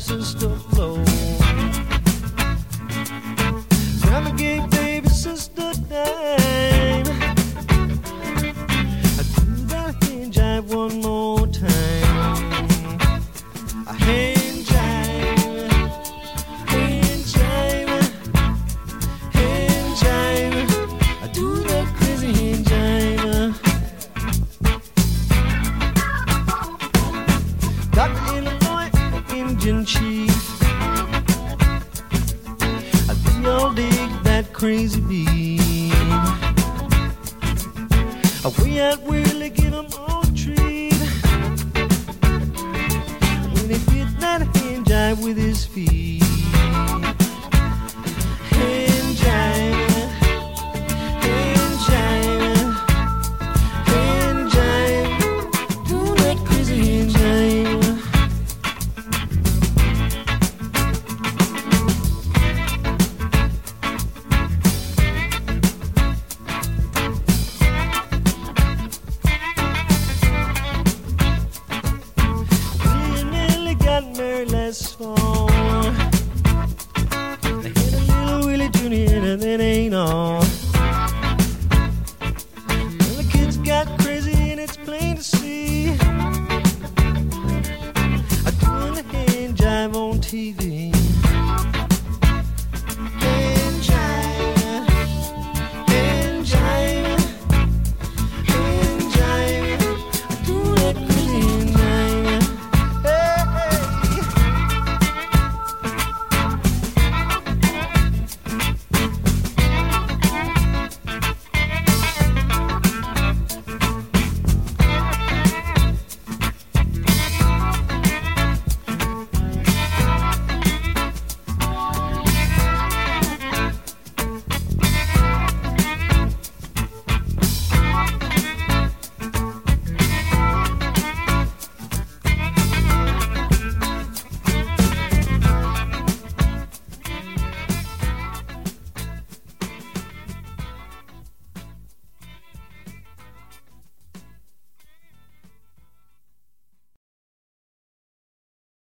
sister flow. Grandma gave baby sister dime. I do that hand jive one more time. A hand jive, hand jive, hand jive. I do that crazy hand jive. Dr. Illinois, Indian chief. Y'all dig that crazy beat. We out really give 'em all a treat. When he did that hand jive with his feet. Hand jive, hand jive, hand jive. Do that crazy hand jive. Last fall, they had a little Willie Jr. and that ain't all. Well, the kids got crazy and it's plain to see. I doing the hand jive on TV.